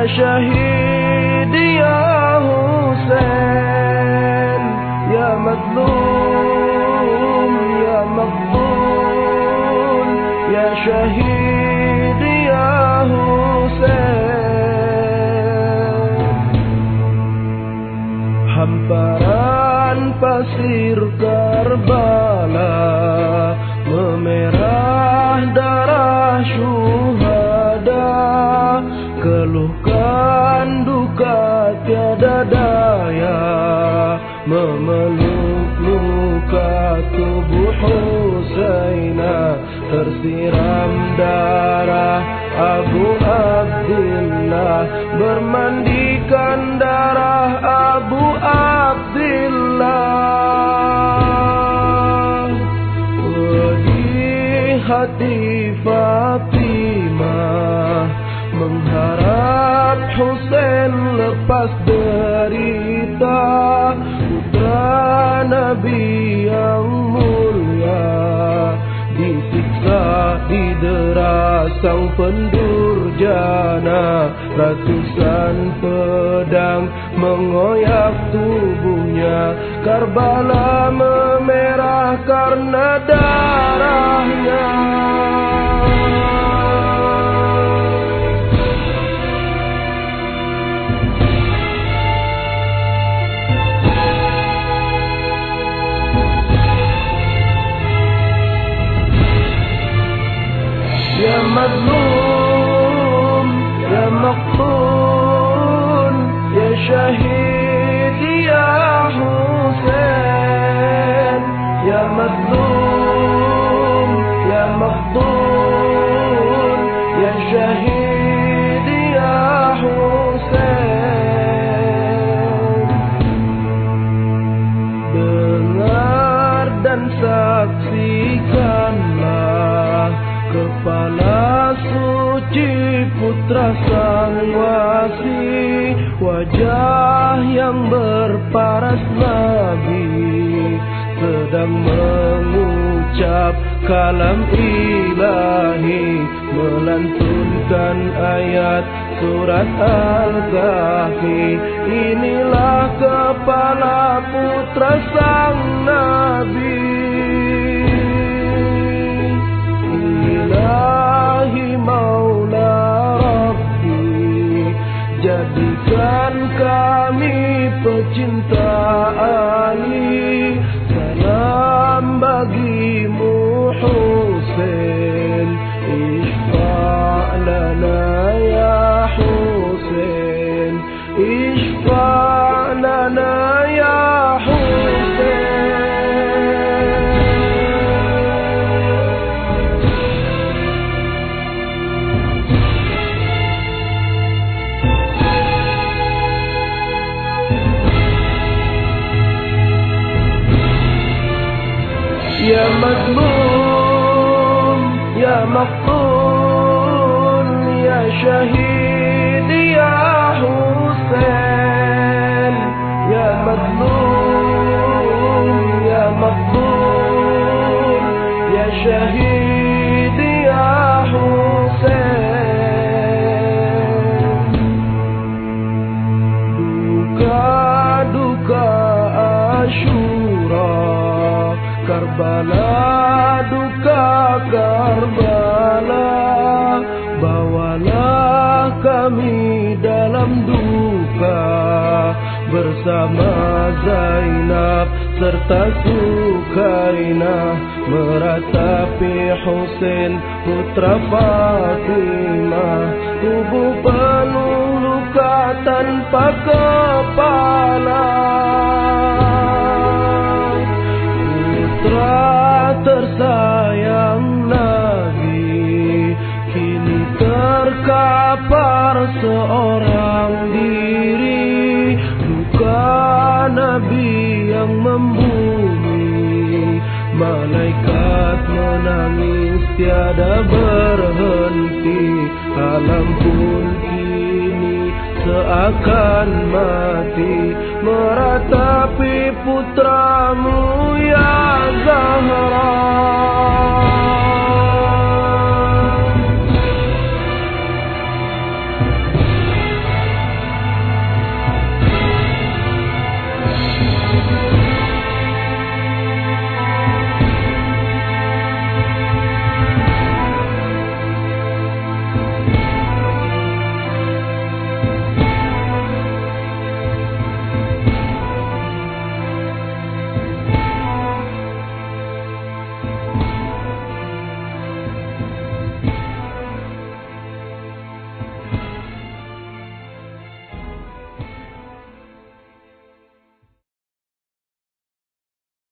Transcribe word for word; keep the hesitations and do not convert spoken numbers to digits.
شهيد يا حسين يا مظلوم يا مقبول يا شهيد يا حسين. Hamparan pasir Karbala memerah darah syuhada, keluhkan duka tiada daya, memeluk luka tubuh Husaina, tersiram darah Abu Abdillah, bermandikan darah Abu Abdillah. Pedih hati Fatimah mengharap Husain lepas derita, putra Nabi yang mulia disiksa didera sang pendurjana, ratusan pedang mengoyak tubuhnya, Karbala memerah karena darahnya. Ya mazlum, ya maqtul, ya syahid ya Husain, ya mazlum, ya maqtul, ya syahid ya Husain. Dengar dan saksikanlah kepala suci putra sang wasi, wajah yang berparas Nabi sedang mengucap kalam ilahi, melantunkan ayat surat Al-Kahfi. Inilah kepala putra sang Nabi. Ilahi Maula Rabbi, jadikan kami pecinta Ali, salam bagimu Husain, ishfa' lana ya Husain, ishfa' lana ya Husain. Ya mazlum, ya maqtul, ya syahid ya Husain, ya mazlum, ya maqtul, ya syahid ya Husain. Duka-duka Asyura Karbala, duka Karbala, bawalah kami dalam duka bersama Zainab serta Sukainah, meratapi Husain putra Fatimah, tubuh penuh luka tanpa kepala. Putra tersayang Nabi kini terkapar seorang diri, duka Nabi yang membumi, malaikat menangis tiada berhenti, alam pun kini seakan mati, meratapi putramu